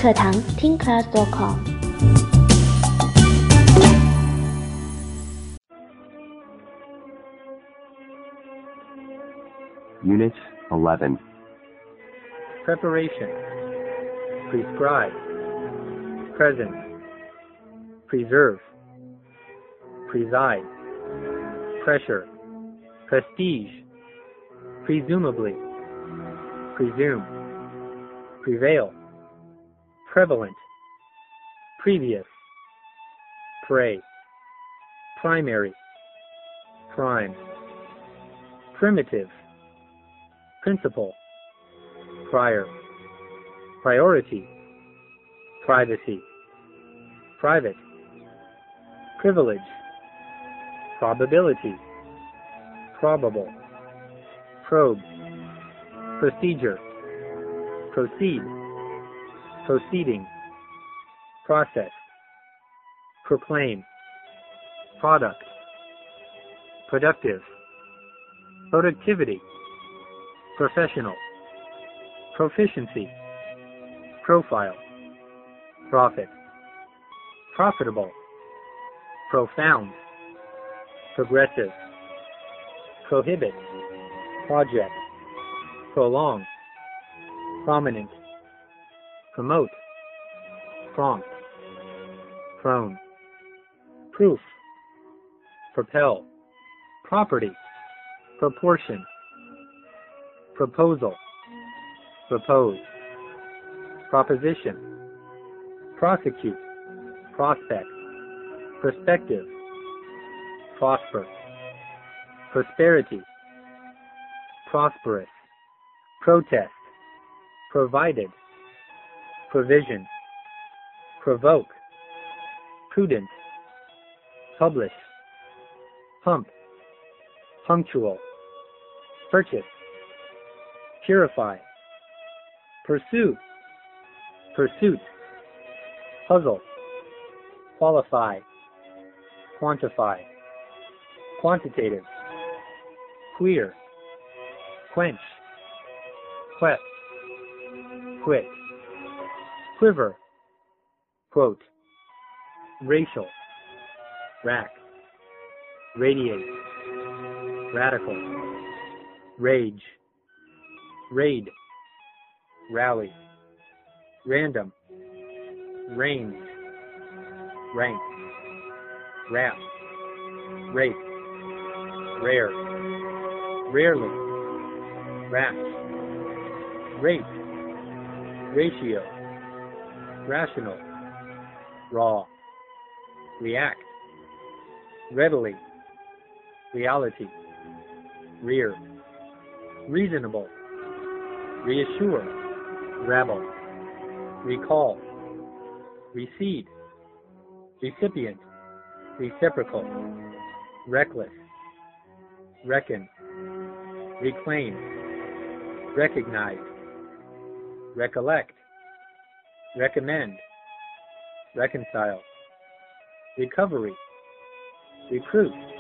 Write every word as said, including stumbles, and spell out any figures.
课堂听 class dot com。 Unit eleven. Preparation. Prescribe. Present. Preserve. Preside. Pressure. Prestige. Presumably. Presume. Prevail. Prevalent. Previous. Pray. Primary. Prime. Primitive. Principal. Prior. Priority. Privacy. Private. Privilege. Probability. Probable. Probe. Procedure. Proceed. Proceeding. Process. Proclaim. Product. Productive. Productivity. Professional. Proficiency. Profile. Profit. Profitable. Profound. Progressive. Prohibit. Project. Prolong. Prominent. Promote. Prompt. Prone. Proof. Propel. Property. Proportion. Proposal. Propose. Proposition. Prosecute. Prospect. Perspective. Prosper. Prosperity. Prosperous. Protest. Provided. Provision. Provoke. Prudent. Publish. Pump. Punctual. Purchase. Purify. Pursue. Pursuit. Puzzle. Qualify. Quantify. Quantitative. Queer. Quench. Quest. Quit. Quiver. Quote. Racial. Rack. Radiate. Radical. Rage. Raid. Rally. Random. Range. Rank. Rap. Rape. Rare. Rarely. Rash. Rate. Ratio. Rational. Raw. React. Readily. Reality. Rear. Reasonable. Reassure. Rabble. Recall. Recede. Recipient. Reciprocal. Reckless. Reckon. Reclaim. Recognize. Recollect. Recommend. Reconcile. Recovery. Recruit.